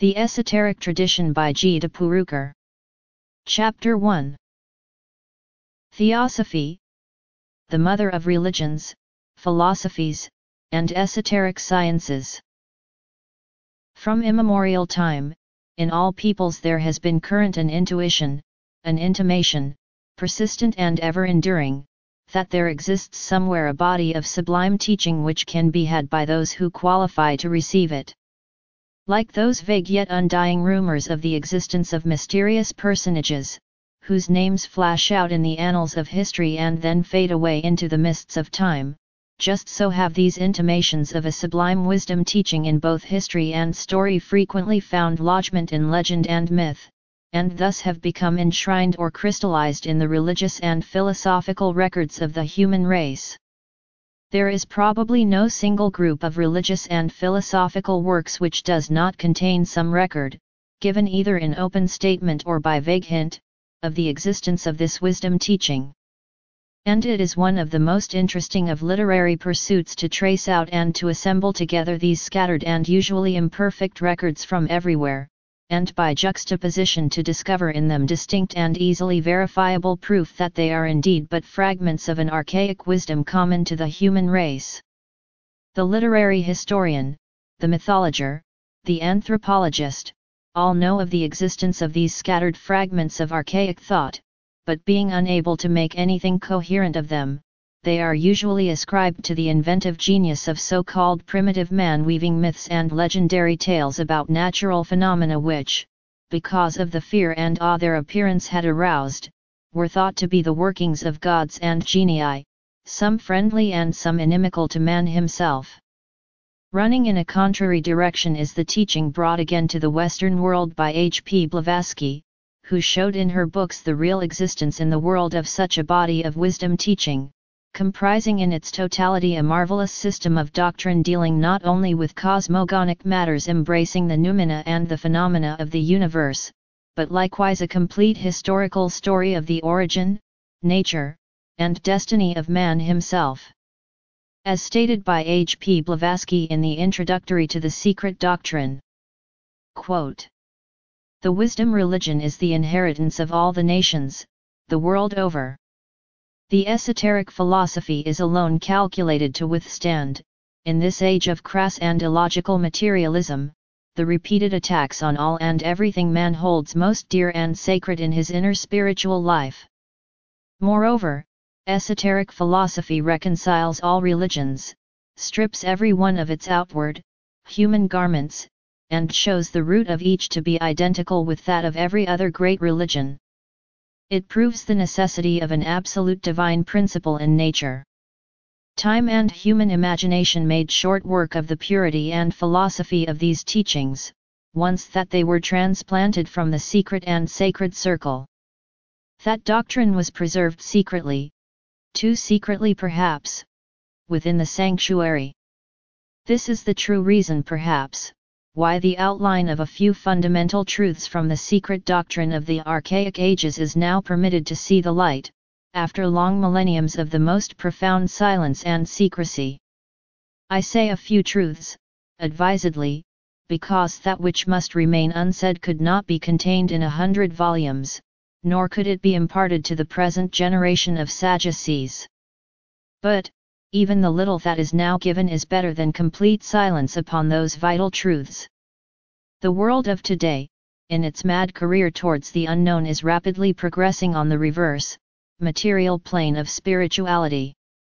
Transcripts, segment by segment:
The Esoteric Tradition by G. de Purukar. Chapter 1. Theosophy, the mother of religions, philosophies, and esoteric sciences. From immemorial time, in all peoples there has been current an intuition, an intimation, persistent and ever-enduring, that there exists somewhere a body of sublime teaching which can be had by those who qualify to receive it. Like those vague yet undying rumors of the existence of mysterious personages, whose names flash out in the annals of history and then fade away into the mists of time, just so have these intimations of a sublime wisdom teaching in both history and story frequently found lodgment in legend and myth, and thus have become enshrined or crystallized in the religious and philosophical records of the human race. There is probably no single group of religious and philosophical works which does not contain some record, given either in open statement or by vague hint, of the existence of this wisdom teaching. And it is one of the most interesting of literary pursuits to trace out and to assemble together these scattered and usually imperfect records from everywhere, and by juxtaposition to discover in them distinct and easily verifiable proof that they are indeed but fragments of an archaic wisdom common to the human race. The literary historian, the mythologer, the anthropologist, all know of the existence of these scattered fragments of archaic thought, but being unable to make anything coherent of them, they are usually ascribed to the inventive genius of so-called primitive man weaving myths and legendary tales about natural phenomena which, because of the fear and awe their appearance had aroused, were thought to be the workings of gods and genii, some friendly and some inimical to man himself. Running in a contrary direction is the teaching brought again to the Western world by H. P. Blavatsky, who showed in her books the real existence in the world of such a body of wisdom teaching, comprising in its totality a marvelous system of doctrine dealing not only with cosmogonic matters embracing the noumena and the phenomena of the universe, but likewise a complete historical story of the origin, nature, and destiny of man himself. As stated by H. P. Blavatsky in the introductory to The Secret Doctrine, quote, "The wisdom religion is the inheritance of all the nations, the world over. The esoteric philosophy is alone calculated to withstand, in this age of crass and illogical materialism, the repeated attacks on all and everything man holds most dear and sacred in his inner spiritual life. Moreover, esoteric philosophy reconciles all religions, strips every one of its outward, human garments, and shows the root of each to be identical with that of every other great religion. It proves the necessity of an absolute divine principle in nature. Time and human imagination made short work of the purity and philosophy of these teachings, once that they were transplanted from the secret and sacred circle. That doctrine was preserved secretly, too secretly perhaps, within the sanctuary. This is the true reason perhaps, why the outline of a few fundamental truths from the secret doctrine of the archaic ages is now permitted to see the light, after long millenniums of the most profound silence and secrecy. I say a few truths, advisedly, because that which must remain unsaid could not be contained in 100 volumes, nor could it be imparted to the present generation of Sadducees. But, even the little that is now given is better than complete silence upon those vital truths. The world of today, in its mad career towards the unknown, is rapidly progressing on the reverse, material plane of spirituality.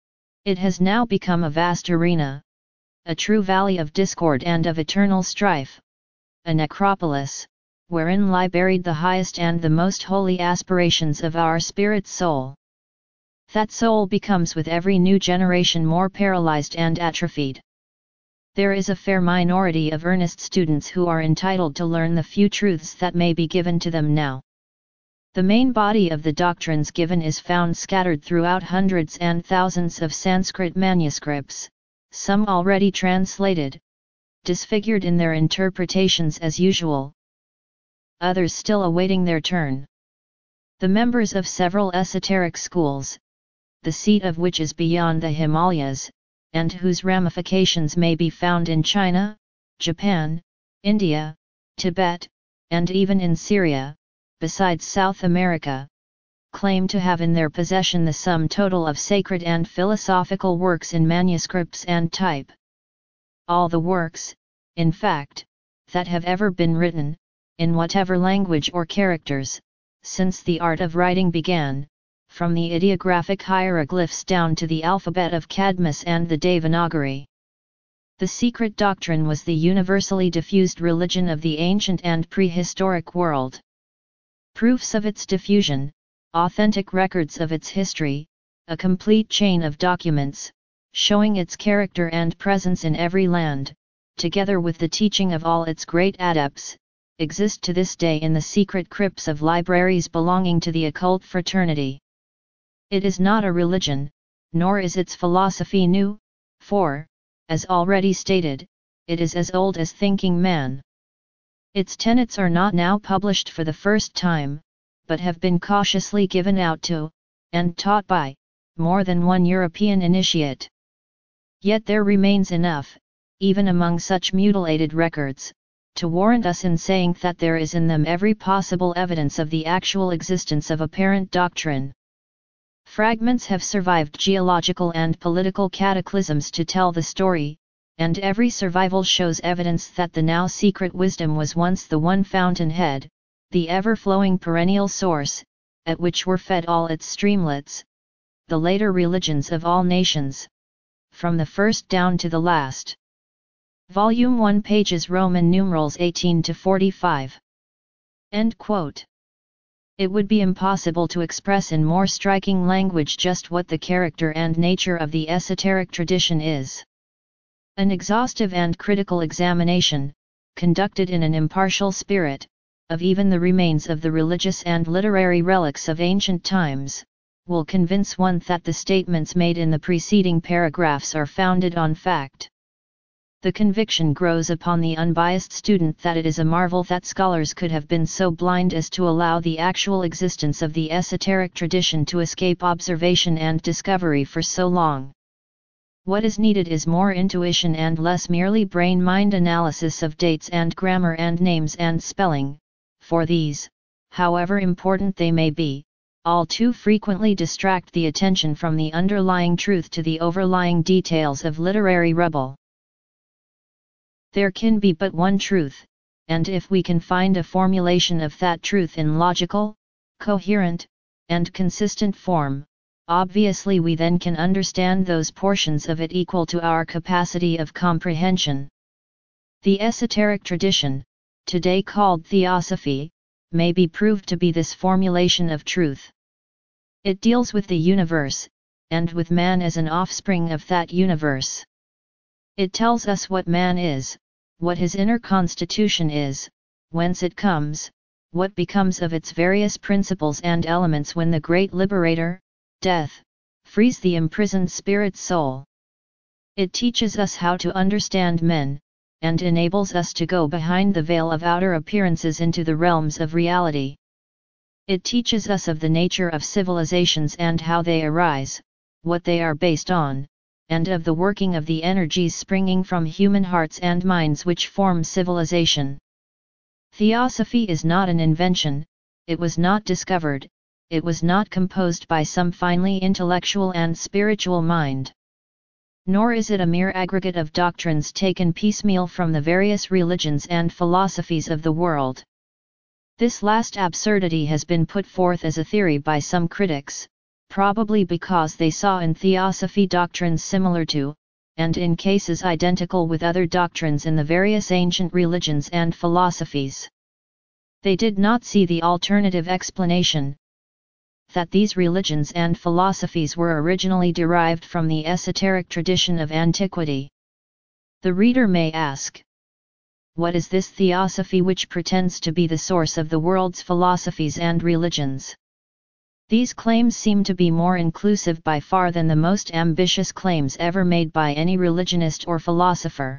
It has now become a vast arena, a true valley of discord and of eternal strife, a necropolis, wherein lie buried the highest and the most holy aspirations of our spirit soul. That soul becomes with every new generation more paralyzed and atrophied. There is a fair minority of earnest students who are entitled to learn the few truths that may be given to them now. The main body of the doctrines given is found scattered throughout hundreds and thousands of Sanskrit manuscripts, some already translated, disfigured in their interpretations as usual, others still awaiting their turn. The members of several esoteric schools, the seat of which is beyond the Himalayas, and whose ramifications may be found in China, Japan, India, Tibet, and even in Syria, besides South America, claim to have in their possession the sum total of sacred and philosophical works in manuscripts and type. All the works, in fact, that have ever been written, in whatever language or characters, since the art of writing began, from the ideographic hieroglyphs down to the alphabet of Cadmus and the Devanagari. The secret doctrine was the universally diffused religion of the ancient and prehistoric world. Proofs of its diffusion, authentic records of its history, a complete chain of documents, showing its character and presence in every land, together with the teaching of all its great adepts, exist to this day in the secret crypts of libraries belonging to the occult fraternity. It is not a religion, nor is its philosophy new, for, as already stated, it is as old as thinking man. Its tenets are not now published for the first time, but have been cautiously given out to, and taught by, more than one European initiate. Yet there remains enough, even among such mutilated records, to warrant us in saying that there is in them every possible evidence of the actual existence of apparent doctrine. Fragments have survived geological and political cataclysms to tell the story, and every survival shows evidence that the now secret wisdom was once the one fountainhead, the ever-flowing perennial source, at which were fed all its streamlets, the later religions of all nations, from the first down to the last. Volume 1 pages Roman numerals 18 to 45. End quote. It would be impossible to express in more striking language just what the character and nature of the esoteric tradition is. An exhaustive and critical examination, conducted in an impartial spirit, of even the remains of the religious and literary relics of ancient times, will convince one that the statements made in the preceding paragraphs are founded on fact. The conviction grows upon the unbiased student that it is a marvel that scholars could have been so blind as to allow the actual existence of the esoteric tradition to escape observation and discovery for so long. What is needed is more intuition and less merely brain-mind analysis of dates and grammar and names and spelling, for these, however important they may be, all too frequently distract the attention from the underlying truth to the overlying details of literary rubble. There can be but one truth, and if we can find a formulation of that truth in logical, coherent, and consistent form, obviously we then can understand those portions of it equal to our capacity of comprehension. The esoteric tradition, today called theosophy, may be proved to be this formulation of truth. It deals with the universe, and with man as an offspring of that universe. It tells us what man is, what his inner constitution is, whence it comes, what becomes of its various principles and elements when the great liberator, death, frees the imprisoned spirit soul. It teaches us how to understand men, and enables us to go behind the veil of outer appearances into the realms of reality. It teaches us of the nature of civilizations and how they arise, what they are based on, and of the working of the energies springing from human hearts and minds which form civilization. Theosophy is not an invention, it was not discovered, it was not composed by some finely intellectual and spiritual mind. Nor is it a mere aggregate of doctrines taken piecemeal from the various religions and philosophies of the world. This last absurdity has been put forth as a theory by some critics, probably because they saw in theosophy doctrines similar to, and in cases identical with other doctrines in the various ancient religions and philosophies. They did not see the alternative explanation, that these religions and philosophies were originally derived from the esoteric tradition of antiquity. The reader may ask, what is this theosophy which pretends to be the source of the world's philosophies and religions? These claims seem to be more inclusive by far than the most ambitious claims ever made by any religionist or philosopher.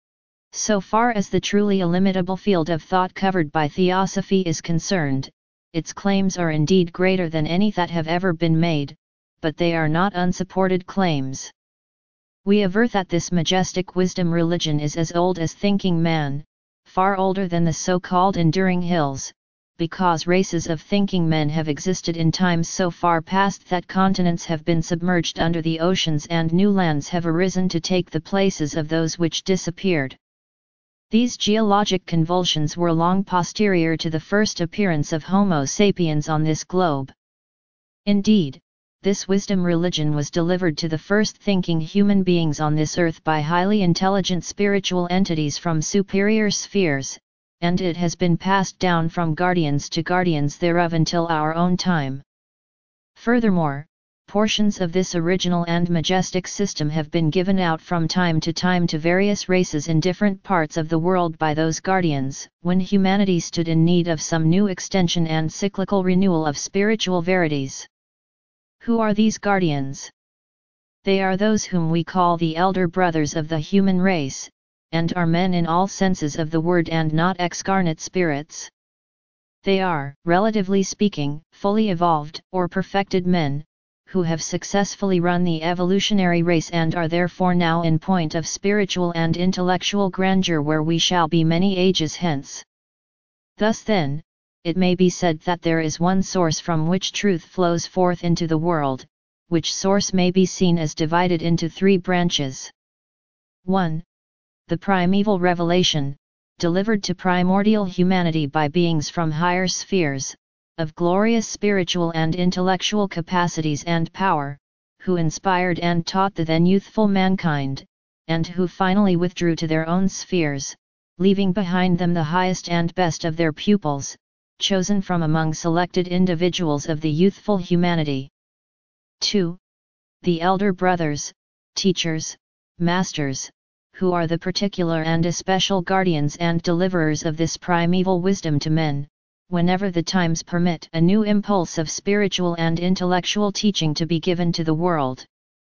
So far as the truly illimitable field of thought covered by theosophy is concerned, its claims are indeed greater than any that have ever been made, but they are not unsupported claims. We aver that this majestic wisdom religion is as old as thinking man, far older than the so-called enduring hills, because races of thinking men have existed in times so far past that continents have been submerged under the oceans and new lands have arisen to take the places of those which disappeared. These geologic convulsions were long posterior to the first appearance of Homo sapiens on this globe. Indeed, this wisdom religion was delivered to the first thinking human beings on this earth by highly intelligent spiritual entities from superior spheres, and it has been passed down from guardians to guardians thereof until our own time. Furthermore, portions of this original and majestic system have been given out from time to various races in different parts of the world by those guardians, when humanity stood in need of some new extension and cyclical renewal of spiritual verities. Who are these guardians? They are those whom we call the elder brothers of the human race, and are men in all senses of the word and not excarnate spirits. They are, relatively speaking, fully evolved or perfected men, who have successfully run the evolutionary race and are therefore now in point of spiritual and intellectual grandeur where we shall be many ages hence. Thus then, it may be said that there is one source from which truth flows forth into the world, which source may be seen as divided into three branches. 1. The primeval revelation, delivered to primordial humanity by beings from higher spheres, of glorious spiritual and intellectual capacities and power, who inspired and taught the then youthful mankind, and who finally withdrew to their own spheres, leaving behind them the highest and best of their pupils, chosen from among selected individuals of the youthful humanity. 2. The elder brothers, teachers, masters, who are the particular and especial guardians and deliverers of this primeval wisdom to men, whenever the times permit a new impulse of spiritual and intellectual teaching to be given to the world.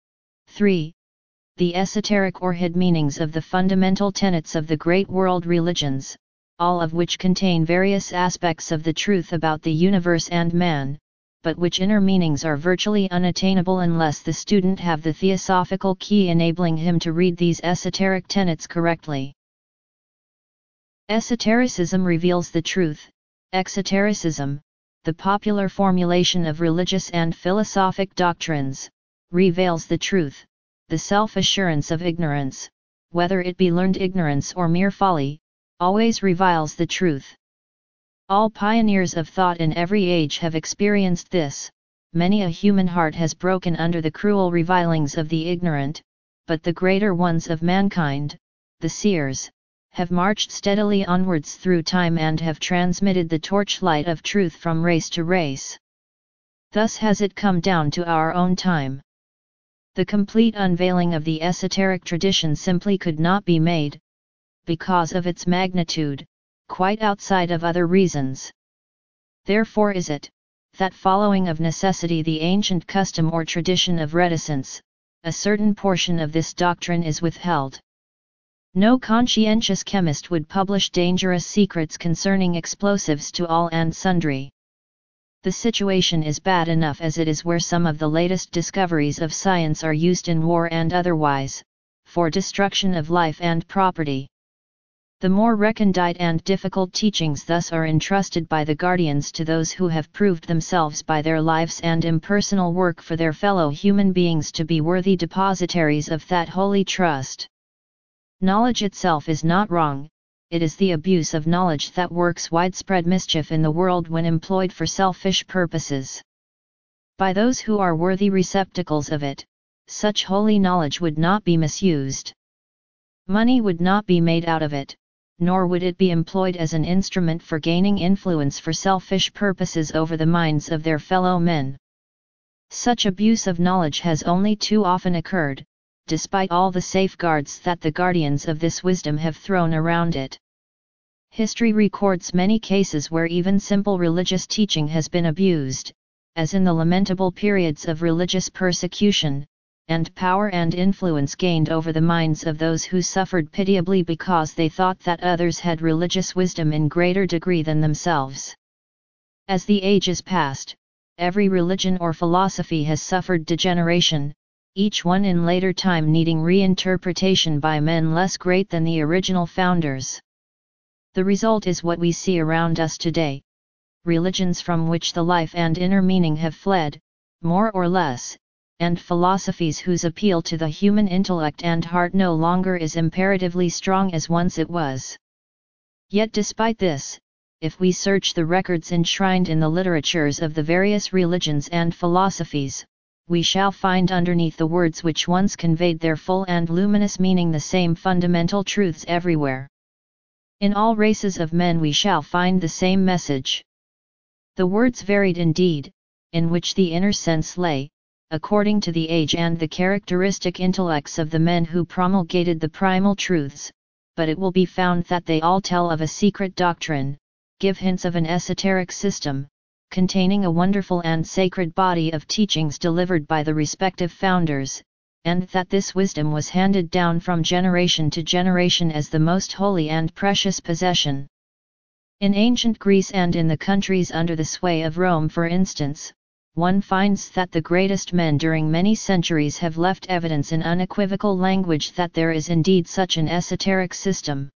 3. The esoteric or hid meanings of the fundamental tenets of the great world religions, all of which contain various aspects of the truth about the universe and man, but which inner meanings are virtually unattainable unless the student have the theosophical key enabling him to read these esoteric tenets correctly. Esotericism reveals the truth. Exotericism, the popular formulation of religious and philosophic doctrines, reveals the truth. The self-assurance of ignorance, whether it be learned ignorance or mere folly, always reveals the truth. All pioneers of thought in every age have experienced this. Many a human heart has broken under the cruel revilings of the ignorant, but the greater ones of mankind, the seers, have marched steadily onwards through time and have transmitted the torchlight of truth from race to race. Thus has it come down to our own time. The complete unveiling of the esoteric tradition simply could not be made, because of its magnitude, quite outside of other reasons. Therefore is it, that following of necessity the ancient custom or tradition of reticence, a certain portion of this doctrine is withheld. No conscientious chemist would publish dangerous secrets concerning explosives to all and sundry. The situation is bad enough as it is where some of the latest discoveries of science are used in war and otherwise, for destruction of life and property. The more recondite and difficult teachings thus are entrusted by the guardians to those who have proved themselves by their lives and impersonal work for their fellow human beings to be worthy depositaries of that holy trust. Knowledge itself is not wrong, it is the abuse of knowledge that works widespread mischief in the world when employed for selfish purposes. By those who are worthy receptacles of it, such holy knowledge would not be misused. Money would not be made out of it, nor would it be employed as an instrument for gaining influence for selfish purposes over the minds of their fellow men. Such abuse of knowledge has only too often occurred, despite all the safeguards that the guardians of this wisdom have thrown around it. History records many cases where even simple religious teaching has been abused, as in the lamentable periods of religious persecution, and power and influence gained over the minds of those who suffered pitiably because they thought that others had religious wisdom in greater degree than themselves. As the ages passed, every religion or philosophy has suffered degeneration, each one in later time needing reinterpretation by men less great than the original founders. The result is what we see around us today: religions from which the life and inner meaning have fled, more or less, and philosophies whose appeal to the human intellect and heart no longer is imperatively strong as once it was. Yet despite this, if we search the records enshrined in the literatures of the various religions and philosophies, we shall find underneath the words which once conveyed their full and luminous meaning the same fundamental truths everywhere. In all races of men we shall find the same message. The words varied indeed, in which the inner sense lay, according to the age and the characteristic intellects of the men who promulgated the primal truths, but it will be found that they all tell of a secret doctrine, give hints of an esoteric system, containing a wonderful and sacred body of teachings delivered by the respective founders, and that this wisdom was handed down from generation to generation as the most holy and precious possession. In ancient Greece and in the countries under the sway of Rome, for instance, one finds that the greatest men during many centuries have left evidence in unequivocal language that there is indeed such an esoteric system.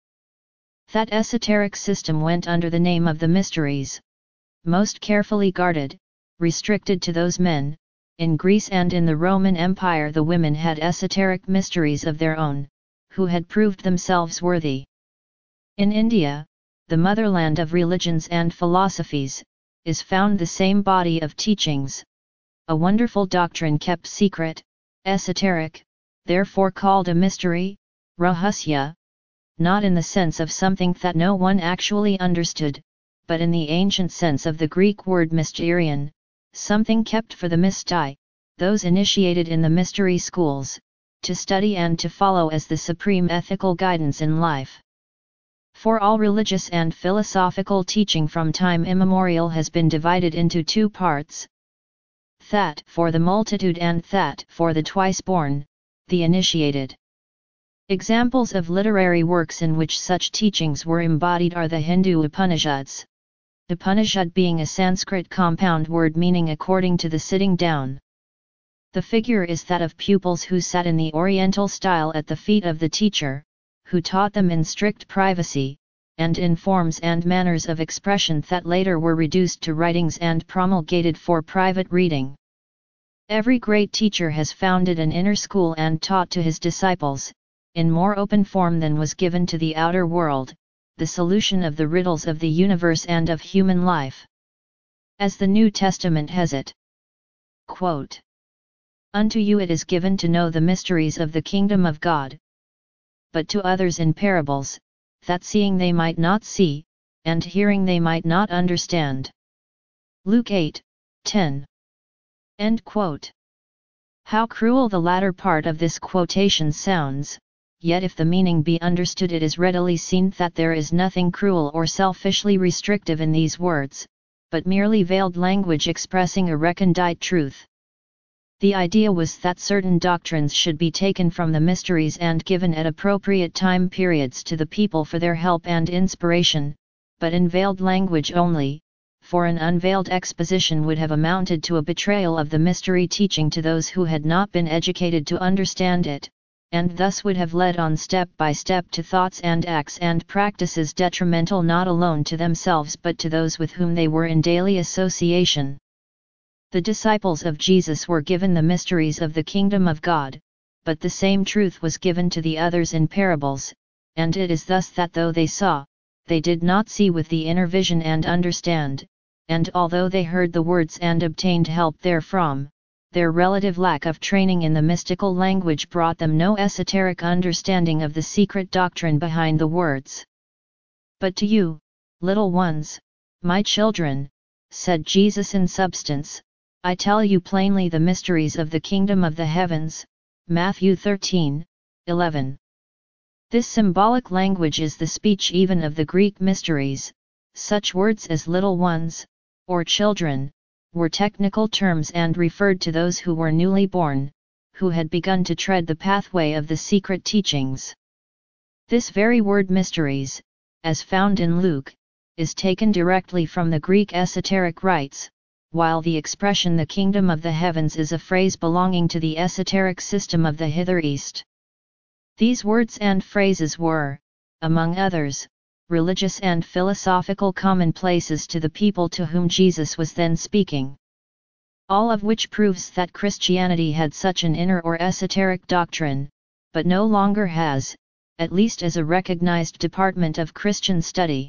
That esoteric system went under the name of the mysteries. Most carefully guarded, restricted to those men, in Greece and in the Roman Empire the women had esoteric mysteries of their own, who had proved themselves worthy. In India, the motherland of religions and philosophies, is found the same body of teachings, a wonderful doctrine kept secret, esoteric, therefore called a mystery, rahasya, not in the sense of something that no one actually understood, but in the ancient sense of the Greek word mysterion, something kept for the mystai, those initiated in the mystery schools, to study and to follow as the supreme ethical guidance in life. For all religious and philosophical teaching from time immemorial has been divided into two parts: that for the multitude and that for the twice-born, the initiated. Examples of literary works in which such teachings were embodied are the Hindu Upanishads. Upanishad being a Sanskrit compound word meaning according to the sitting down. The figure is that of pupils who sat in the Oriental style at the feet of the teacher, who taught them in strict privacy, and in forms and manners of expression that later were reduced to writings and promulgated for private reading. Every great teacher has founded an inner school and taught to his disciples, in more open form than was given to the outer world, the solution of the riddles of the universe and of human life. As the New Testament has it, quote, "Unto you it is given to know the mysteries of the kingdom of God, but to others in parables, that seeing they might not see, and hearing they might not understand." Luke 8:10. End quote. How cruel the latter part of this quotation sounds, yet if the meaning be understood it is readily seen that there is nothing cruel or selfishly restrictive in these words, but merely veiled language expressing a recondite truth. The idea was that certain doctrines should be taken from the mysteries and given at appropriate time periods to the people for their help and inspiration, but in veiled language only, for an unveiled exposition would have amounted to a betrayal of the mystery teaching to those who had not been educated to understand it, and thus would have led on step by step to thoughts and acts and practices detrimental not alone to themselves but to those with whom they were in daily association. The disciples of Jesus were given the mysteries of the kingdom of God, but the same truth was given to the others in parables, and it is thus that though they saw, they did not see with the inner vision and understand, and although they heard the words and obtained help therefrom, their relative lack of training in the mystical language brought them no esoteric understanding of the secret doctrine behind the words. "But to you, little ones, my children," said Jesus in substance, "I tell you plainly the mysteries of the kingdom of the heavens." Matthew 13:11. This symbolic language is the speech even of the Greek mysteries. Such words as little ones, or children, were technical terms and referred to those who were newly born, who had begun to tread the pathway of the secret teachings. This very word mysteries, as found in Luke, is taken directly from the Greek esoteric rites, while the expression the kingdom of the heavens is a phrase belonging to the esoteric system of the Hither East. These words and phrases were, among others, religious and philosophical commonplaces to the people to whom Jesus was then speaking. All of which proves that Christianity had such an inner or esoteric doctrine, but no longer has, at least as a recognized department of Christian study.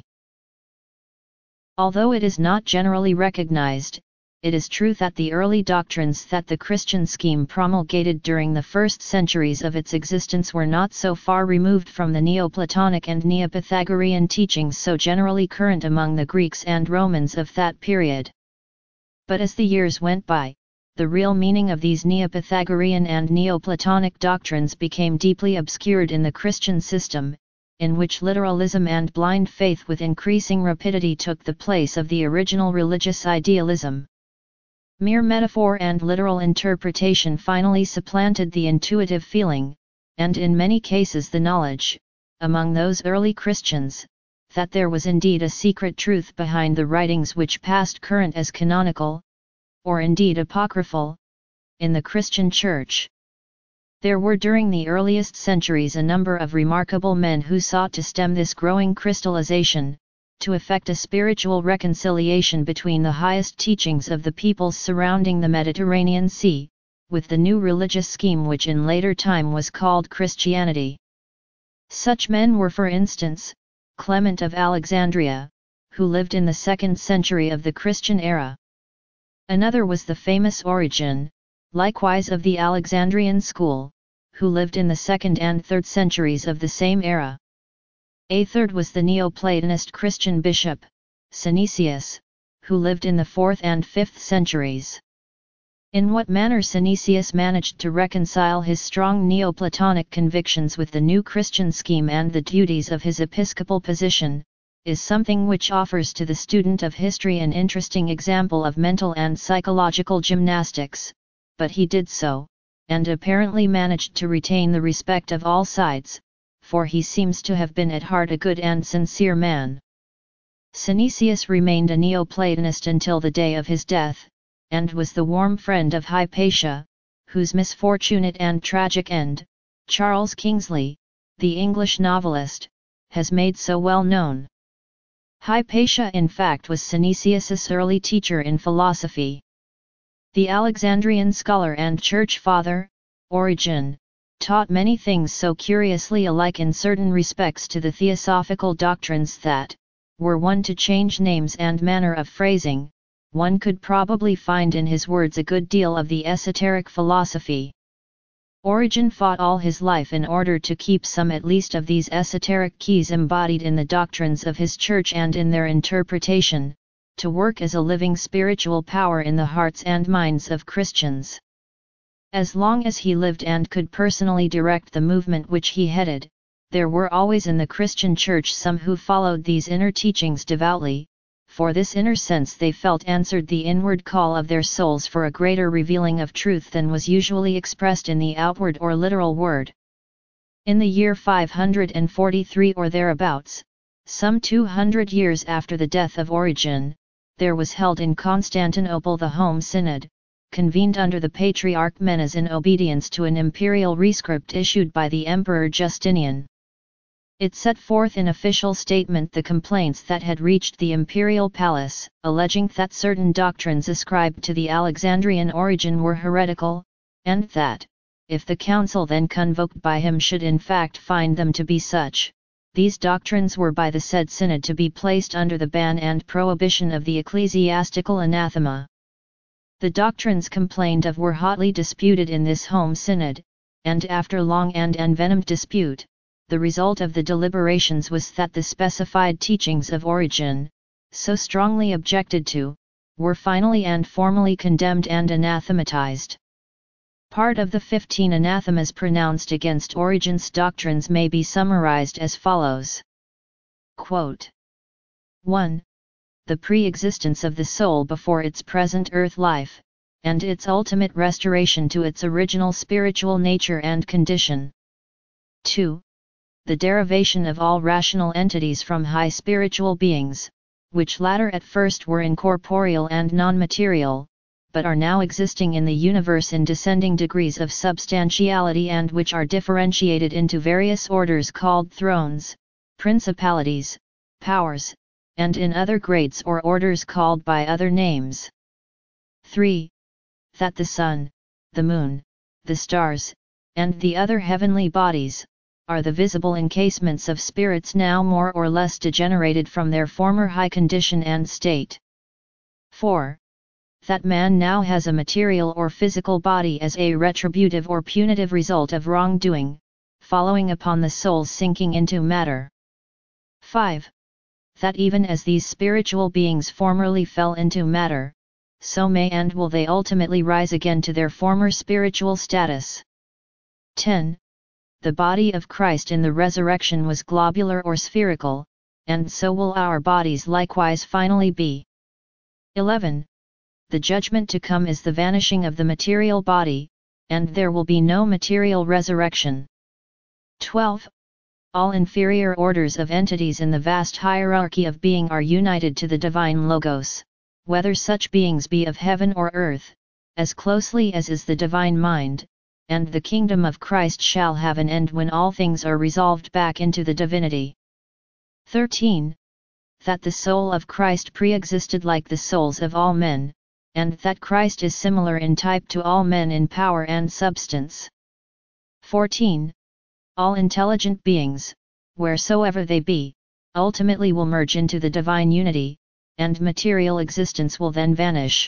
Although it is not generally recognized, it is true that the early doctrines that the Christian scheme promulgated during the first centuries of its existence were not so far removed from the Neoplatonic and Neopythagorean teachings so generally current among the Greeks and Romans of that period. But as the years went by, the real meaning of these Neopythagorean and Neoplatonic doctrines became deeply obscured in the Christian system, in which literalism and blind faith with increasing rapidity took the place of the original religious idealism. Mere metaphor and literal interpretation finally supplanted the intuitive feeling, and in many cases the knowledge, among those early Christians, that there was indeed a secret truth behind the writings which passed current as canonical, or indeed apocryphal, in the Christian Church. There were during the earliest centuries a number of remarkable men who sought to stem this growing crystallization, to effect a spiritual reconciliation between the highest teachings of the peoples surrounding the Mediterranean Sea, with the new religious scheme which in later time was called Christianity. Such men were, for instance, Clement of Alexandria, who lived in the 2nd century of the Christian era. Another was the famous Origen, likewise of the Alexandrian school, who lived in the 2nd and 3rd centuries of the same era. A third was the Neoplatonist Christian bishop, Synesius, who lived in the 4th and 5th centuries. In what manner Synesius managed to reconcile his strong Neoplatonic convictions with the new Christian scheme and the duties of his episcopal position, is something which offers to the student of history an interesting example of mental and psychological gymnastics, but he did so, and apparently managed to retain the respect of all sides, for he seems to have been at heart a good and sincere man. Synesius remained a Neoplatonist until the day of his death, and was the warm friend of Hypatia, whose misfortunate and tragic end, Charles Kingsley, the English novelist, has made so well known. Hypatia in fact was Synesius's early teacher in philosophy. The Alexandrian scholar and church father, Origen, taught many things so curiously alike in certain respects to the theosophical doctrines that, were one to change names and manner of phrasing, one could probably find in his words a good deal of the esoteric philosophy. Origen fought all his life in order to keep some at least of these esoteric keys embodied in the doctrines of his church and in their interpretation, to work as a living spiritual power in the hearts and minds of Christians. As long as he lived and could personally direct the movement which he headed, there were always in the Christian Church some who followed these inner teachings devoutly, for this inner sense they felt answered the inward call of their souls for a greater revealing of truth than was usually expressed in the outward or literal word. In the year 543 or thereabouts, some 200 years after the death of Origen, there was held in Constantinople the Home Synod, convened under the Patriarch Menas in obedience to an imperial rescript issued by the Emperor Justinian. It set forth in official statement the complaints that had reached the imperial palace, alleging that certain doctrines ascribed to the Alexandrian Origen were heretical, and that, if the council then convoked by him should in fact find them to be such, these doctrines were by the said synod to be placed under the ban and prohibition of the ecclesiastical anathema. The doctrines complained of were hotly disputed in this home synod, and after long and envenomed dispute, the result of the deliberations was that the specified teachings of Origen, so strongly objected to, were finally and formally condemned and anathematized. Part of the 15 anathemas pronounced against Origen's doctrines may be summarized as follows. Quote, 1. The pre-existence of the soul before its present earth life, and its ultimate restoration to its original spiritual nature and condition. 2. The derivation of all rational entities from high spiritual beings, which latter at first were incorporeal and non-material, but are now existing in the universe in descending degrees of substantiality and which are differentiated into various orders called thrones, principalities, powers, and in other grades or orders called by other names. 3. That the sun, the moon, the stars, and the other heavenly bodies, are the visible encasements of spirits now more or less degenerated from their former high condition and state. 4. That man now has a material or physical body as a retributive or punitive result of wrongdoing, following upon the soul's sinking into matter. 5. That even as these spiritual beings formerly fell into matter, so may and will they ultimately rise again to their former spiritual status. 10. The body of Christ in the resurrection was globular or spherical, and so will our bodies likewise finally be. 11. The judgment to come is the vanishing of the material body, and there will be no material resurrection. 12. All inferior orders of entities in the vast hierarchy of being are united to the divine Logos, whether such beings be of heaven or earth, as closely as is the divine mind, and the kingdom of Christ shall have an end when all things are resolved back into the divinity. 13. That the soul of Christ pre-existed like the souls of all men, and that Christ is similar in type to all men in power and substance. 14. All intelligent beings, wheresoever they be, ultimately will merge into the divine unity, and material existence will then vanish.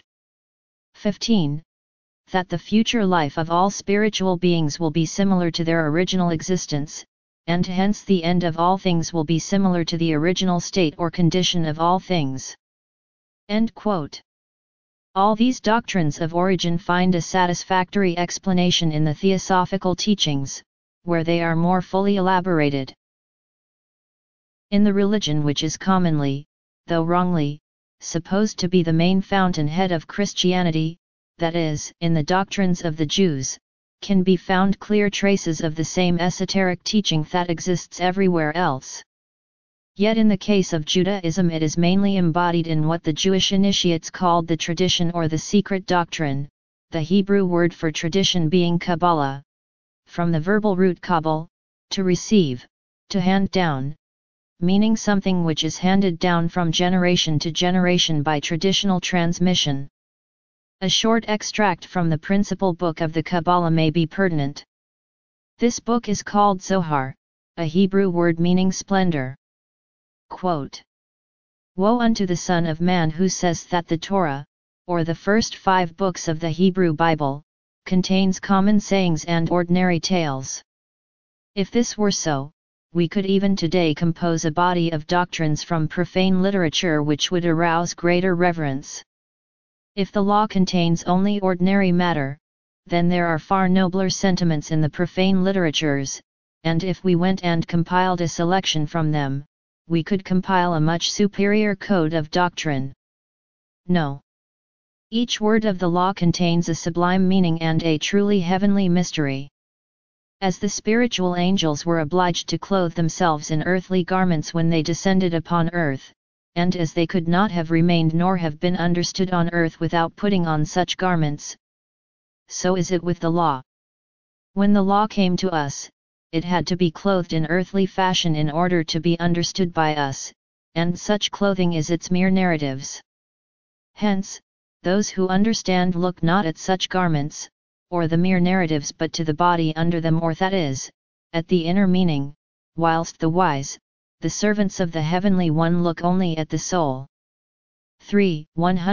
15. That the future life of all spiritual beings will be similar to their original existence, and hence the end of all things will be similar to the original state or condition of all things. End quote. All these doctrines of origin find a satisfactory explanation in the Theosophical teachings, where they are more fully elaborated. In the religion which is commonly, though wrongly, supposed to be the main fountainhead of Christianity, that is, in the doctrines of the Jews, can be found clear traces of the same esoteric teaching that exists everywhere else. Yet in the case of Judaism it is mainly embodied in what the Jewish initiates called the tradition or the secret doctrine, the Hebrew word for tradition being Kabbalah, from the verbal root kabal, to receive, to hand down, meaning something which is handed down from generation to generation by traditional transmission. A short extract from the principal book of the Kabbalah may be pertinent. This book is called Zohar, a Hebrew word meaning splendor. Quote, Woe unto the Son of Man who says that the Torah, or the first 5 books of the Hebrew Bible, contains common sayings and ordinary tales. If this were so, we could even today compose a body of doctrines from profane literature which would arouse greater reverence. If the law contains only ordinary matter, then there are far nobler sentiments in the profane literatures, and if we went and compiled a selection from them, we could compile a much superior code of doctrine. No. Each word of the law contains a sublime meaning and a truly heavenly mystery. As the spiritual angels were obliged to clothe themselves in earthly garments when they descended upon earth, and as they could not have remained nor have been understood on earth without putting on such garments, so is it with the law. When the law came to us, it had to be clothed in earthly fashion in order to be understood by us, and such clothing is its mere narratives. Hence, those who understand look not at such garments, or the mere narratives but to the body under them, or that is, at the inner meaning, whilst the wise, the servants of the Heavenly One, look only at the soul. 3.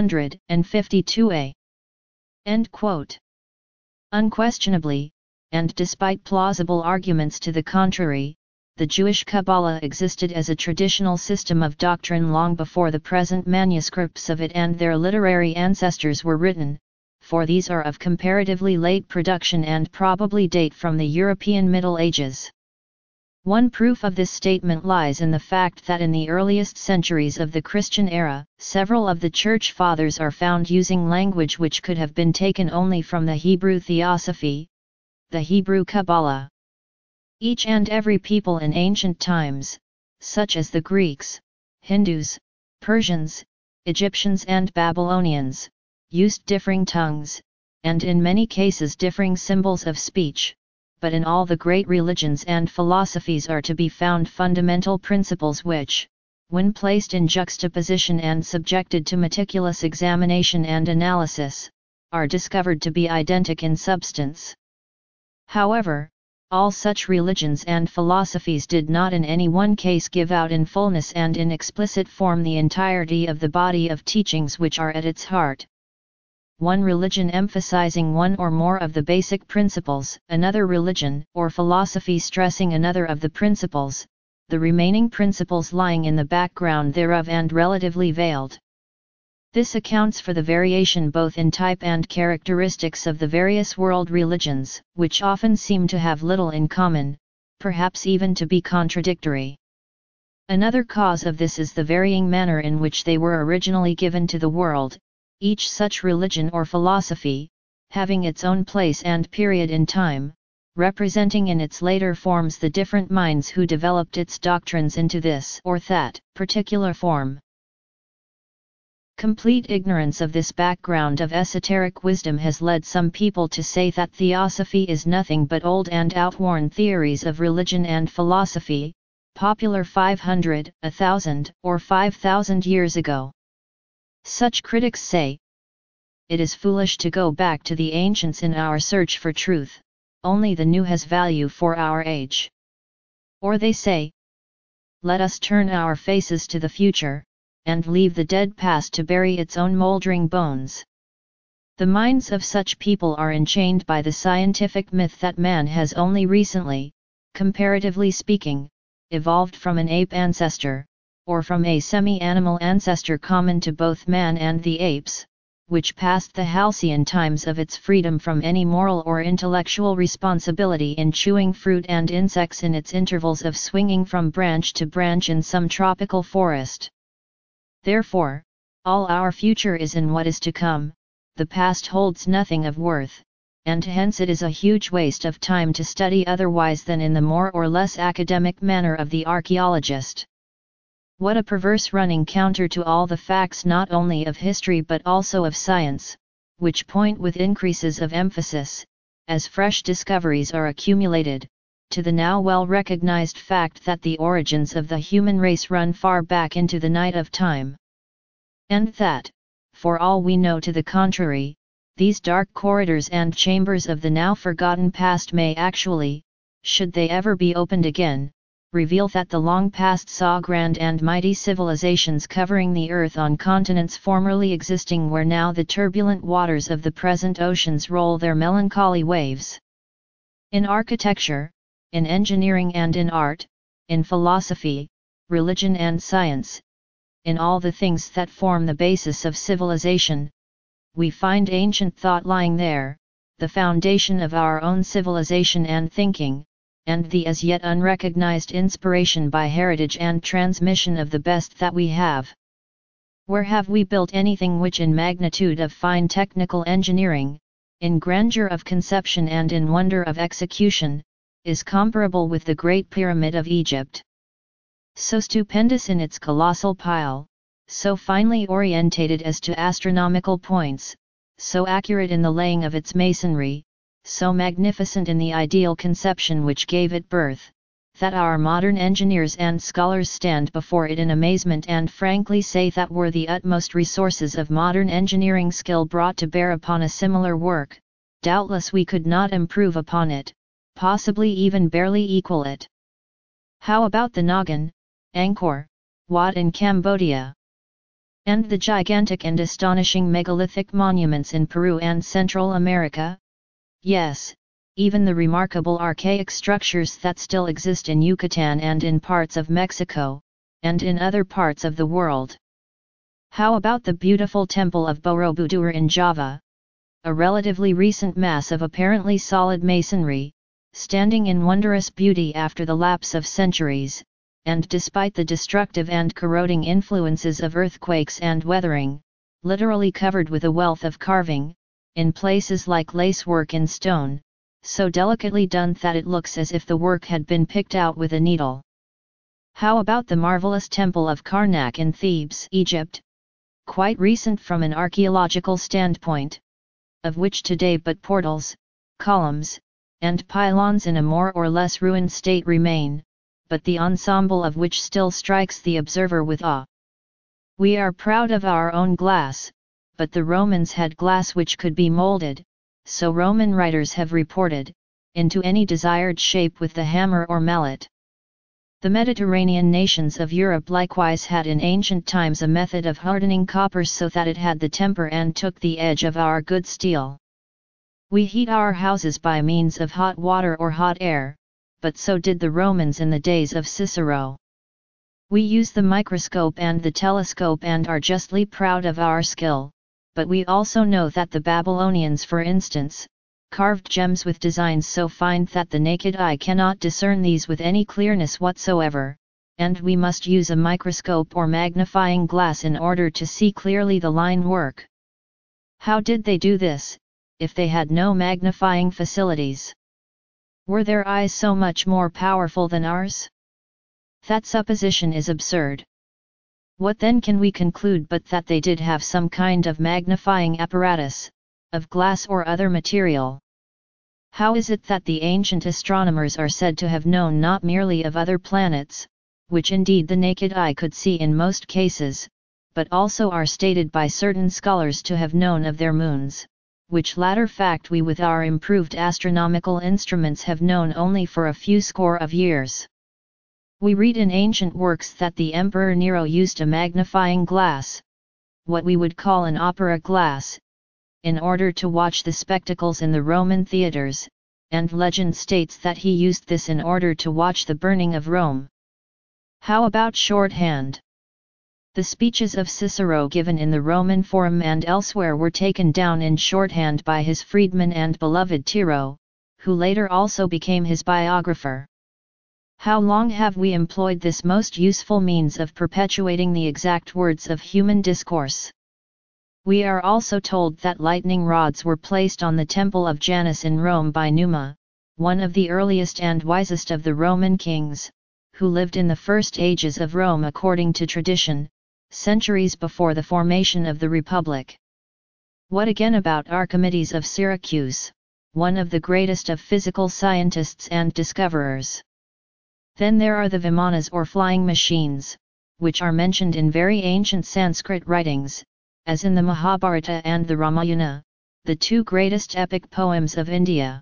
152a. End quote. Unquestionably, and despite plausible arguments to the contrary, the Jewish Kabbalah existed as a traditional system of doctrine long before the present manuscripts of it and their literary ancestors were written, for these are of comparatively late production and probably date from the European Middle Ages. One proof of this statement lies in the fact that in the earliest centuries of the Christian era, several of the Church Fathers are found using language which could have been taken only from the Hebrew Theosophy, the Hebrew Kabbalah. Each and every people in ancient times, such as the Greeks, Hindus, Persians, Egyptians and Babylonians, used differing tongues, and in many cases differing symbols of speech, but in all the great religions and philosophies are to be found fundamental principles which, when placed in juxtaposition and subjected to meticulous examination and analysis, are discovered to be identical in substance. However, all such religions and philosophies did not in any one case give out in fullness and in explicit form the entirety of the body of teachings which are at its heart. One religion emphasizing one or more of the basic principles, another religion or philosophy stressing another of the principles, the remaining principles lying in the background thereof and relatively veiled. This accounts for the variation both in type and characteristics of the various world religions, which often seem to have little in common, perhaps even to be contradictory. Another cause of this is the varying manner in which they were originally given to the world, each such religion or philosophy, having its own place and period in time, representing in its later forms the different minds who developed its doctrines into this or that particular form. Complete ignorance of this background of esoteric wisdom has led some people to say that theosophy is nothing but old and outworn theories of religion and philosophy, popular 500, 1,000, or 5,000 years ago. Such critics say, "It is foolish to go back to the ancients in our search for truth, only the new has value for our age." Or they say, "Let us turn our faces to the future, and leave the dead past to bury its own moldering bones." The minds of such people are enchained by the scientific myth that man has only recently, comparatively speaking, evolved from an ape ancestor, or from a semi-animal ancestor common to both man and the apes, which passed the halcyon times of its freedom from any moral or intellectual responsibility in chewing fruit and insects in its intervals of swinging from branch to branch in some tropical forest. Therefore, all our future is in what is to come, the past holds nothing of worth, and hence it is a huge waste of time to study otherwise than in the more or less academic manner of the archaeologist. What a perverse running counter to all the facts not only of history but also of science, which point with increases of emphasis, as fresh discoveries are accumulated, to the now well recognized fact that the origins of the human race run far back into the night of time. And that, for all we know to the contrary, these dark corridors and chambers of the now forgotten past may actually, should they ever be opened again, reveal that the long past saw grand and mighty civilizations covering the earth on continents formerly existing where now the turbulent waters of the present oceans roll their melancholy waves. In architecture, in engineering and in art, in philosophy, religion and science, in all the things that form the basis of civilization, we find ancient thought lying there, the foundation of our own civilization and thinking, and the as yet unrecognized inspiration by heritage and transmission of the best that we have. Where have we built anything which in magnitude of fine technical engineering, in grandeur of conception and in wonder of execution, is comparable with the Great Pyramid of Egypt? So stupendous in its colossal pile, so finely orientated as to astronomical points, so accurate in the laying of its masonry, so magnificent in the ideal conception which gave it birth, that our modern engineers and scholars stand before it in amazement and frankly say that were the utmost resources of modern engineering skill brought to bear upon a similar work, doubtless we could not improve upon it, possibly even barely equal it. How about the Nagan, Angkor, Wat in Cambodia? And the gigantic and astonishing megalithic monuments in Peru and Central America? Yes, even the remarkable archaic structures that still exist in Yucatan and in parts of Mexico, and in other parts of the world. How about the beautiful temple of Borobudur in Java? A relatively recent mass of apparently solid masonry, standing in wondrous beauty after the lapse of centuries, and despite the destructive and corroding influences of earthquakes and weathering, literally covered with a wealth of carving, in places like lacework in stone, so delicately done that it looks as if the work had been picked out with a needle. How about the marvelous temple of Karnak in Thebes, Egypt? Quite recent from an archaeological standpoint, of which today but portals, columns, and pylons in a more or less ruined state remain, but the ensemble of which still strikes the observer with awe. We are proud of our own glass, but the Romans had glass which could be molded, so Roman writers have reported, into any desired shape with the hammer or mallet. The Mediterranean nations of Europe likewise had in ancient times a method of hardening copper so that it had the temper and took the edge of our good steel. We heat our houses by means of hot water or hot air, but so did the Romans in the days of Cicero. We use the microscope and the telescope and are justly proud of our skill, but we also know that the Babylonians, for instance, carved gems with designs so fine that the naked eye cannot discern these with any clearness whatsoever, and we must use a microscope or magnifying glass in order to see clearly the line work. How did they do this, if they had no magnifying facilities? Were their eyes so much more powerful than ours? That supposition is absurd. What then can we conclude but that they did have some kind of magnifying apparatus, of glass or other material? How is it that the ancient astronomers are said to have known not merely of other planets, which indeed the naked eye could see in most cases, but also are stated by certain scholars to have known of their moons, which latter fact we with our improved astronomical instruments have known only for a few score of years? We read in ancient works that the Emperor Nero used a magnifying glass, what we would call an opera glass, in order to watch the spectacles in the Roman theatres, and legend states that he used this in order to watch the burning of Rome. How about shorthand? The speeches of Cicero given in the Roman Forum and elsewhere were taken down in shorthand by his freedman and beloved Tiro, who later also became his biographer. How long have we employed this most useful means of perpetuating the exact words of human discourse? We are also told that lightning rods were placed on the temple of Janus in Rome by Numa, one of the earliest and wisest of the Roman kings, who lived in the first ages of Rome according to tradition, centuries before the formation of the Republic. What again about Archimedes of Syracuse, one of the greatest of physical scientists and discoverers? Then there are the vimanas or flying machines, which are mentioned in very ancient Sanskrit writings, as in the Mahabharata and the Ramayana, the two greatest epic poems of India.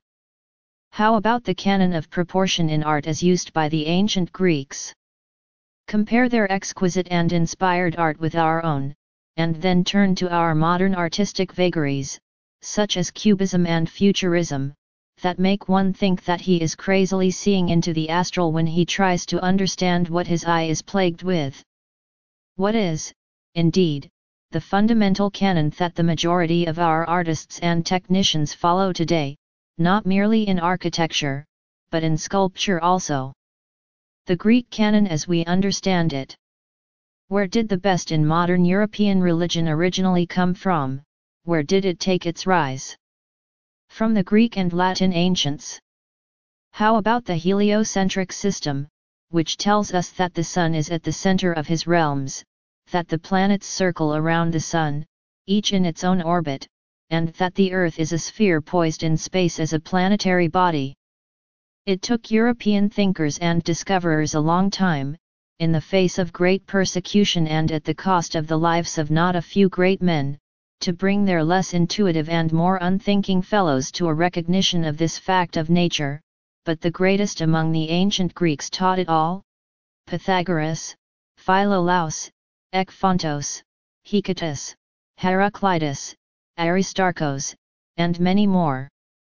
How about the canon of proportion in art as used by the ancient Greeks? Compare their exquisite and inspired art with our own, and then turn to our modern artistic vagaries, such as Cubism and Futurism, that make one think that he is crazily seeing into the astral when he tries to understand what his eye is plagued with. What is, indeed, the fundamental canon that the majority of our artists and technicians follow today, not merely in architecture, but in sculpture also? The Greek canon as we understand it. Where did the best in modern European religion originally come from? Where did it take its rise? From the Greek and Latin ancients. How about the heliocentric system, which tells us that the Sun is at the center of his realms, that the planets circle around the Sun, each in its own orbit, and that the Earth is a sphere poised in space as a planetary body? It took European thinkers and discoverers a long time, in the face of great persecution and at the cost of the lives of not a few great men, to bring their less intuitive and more unthinking fellows to a recognition of this fact of nature, but the greatest among the ancient Greeks taught it all: Pythagoras, Philolaus, Ekphantos, Hecatus, Heraclitus, Aristarchus, and many more.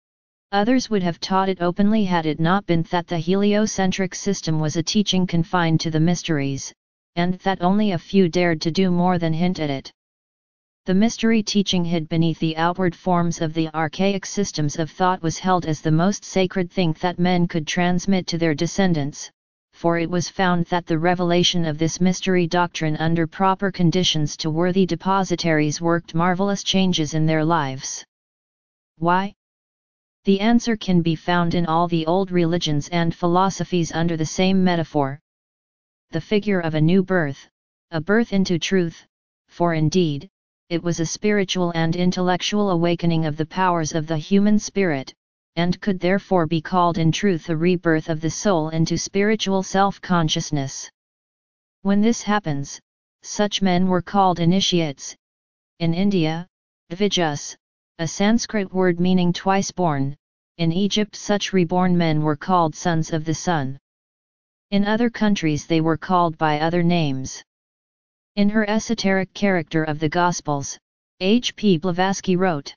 Others would have taught it openly had it not been that the heliocentric system was a teaching confined to the mysteries, and that only a few dared to do more than hint at it. The mystery teaching hid beneath the outward forms of the archaic systems of thought was held as the most sacred thing that men could transmit to their descendants, for it was found that the revelation of this mystery doctrine under proper conditions to worthy depositaries worked marvelous changes in their lives. Why? The answer can be found in all the old religions and philosophies under the same metaphor. The figure of a new birth, a birth into truth, for indeed, it was a spiritual and intellectual awakening of the powers of the human spirit, and could therefore be called in truth a rebirth of the soul into spiritual self-consciousness. When this happens, such men were called initiates. In India, Dvijas, a Sanskrit word meaning twice born, in Egypt such reborn men were called sons of the sun. In other countries they were called by other names. In her esoteric character of the Gospels, H. P. Blavatsky wrote,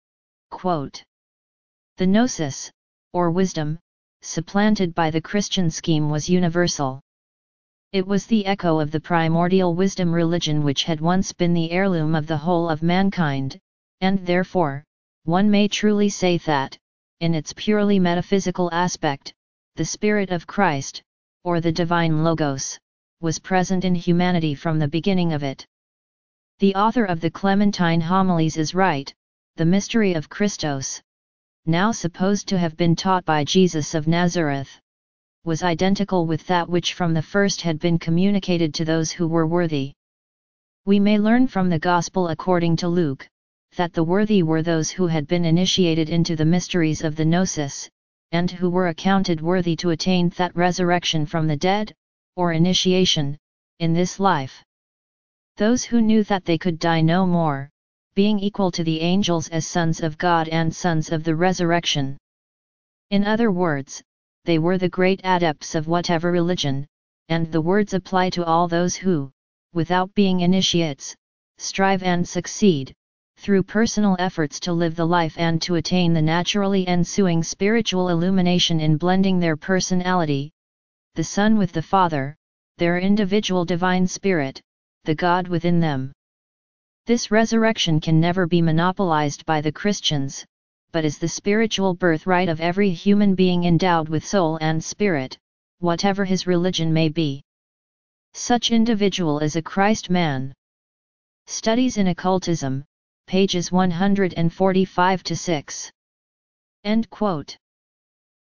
quote, "The gnosis, or wisdom, supplanted by the Christian scheme was universal. It was the echo of the primordial wisdom religion which had once been the heirloom of the whole of mankind, and therefore, one may truly say that, in its purely metaphysical aspect, the Spirit of Christ, or the Divine Logos, was present in humanity from the beginning of it." The author of the Clementine Homilies is right. The mystery of Christos, now supposed to have been taught by Jesus of Nazareth, was identical with that which from the first had been communicated to those who were worthy. We may learn from the Gospel according to Luke, that the worthy were those who had been initiated into the mysteries of the Gnosis, and who were accounted worthy to attain that resurrection from the dead, or initiation, in this life. Those who knew that they could die no more, being equal to the angels as sons of God and sons of the resurrection. In other words, they were the great adepts of whatever religion, and the words apply to all those who, without being initiates, strive and succeed, through personal efforts to live the life and to attain the naturally ensuing spiritual illumination in blending their personality, the Son with the Father, their individual divine spirit, the God within them. This resurrection can never be monopolized by the Christians, but is the spiritual birthright of every human being endowed with soul and spirit, whatever his religion may be. Such individual is a Christ man. Studies in Occultism, pages 145-6. End quote.